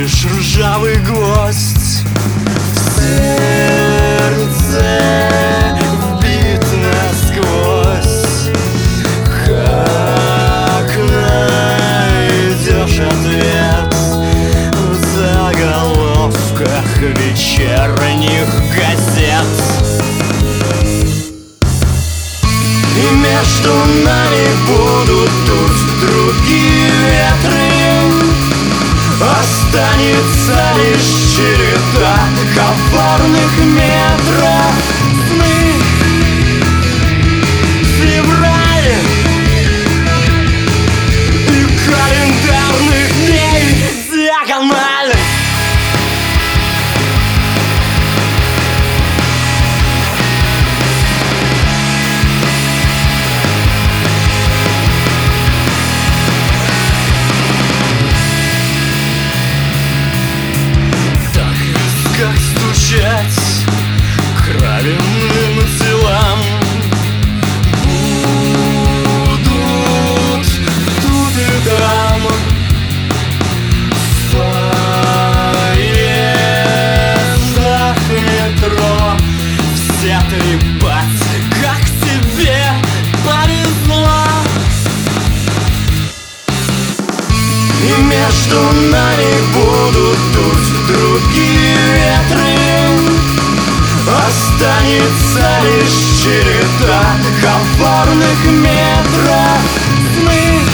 лишь ржавый гвоздь в сердце вбит насквозь. Как найдешь ответ в заголовках вечерних газет? И между нами будут тут другие ветры, останется лишь череда коварных метров. Сны, февраль и календарных дней диагональ. Как стучать кровяным телам будут тут и там в поездах метро все трепать, как тебе повезло. И между нами будут тут другие ветры, останется лишь череда коварных метров. Сны,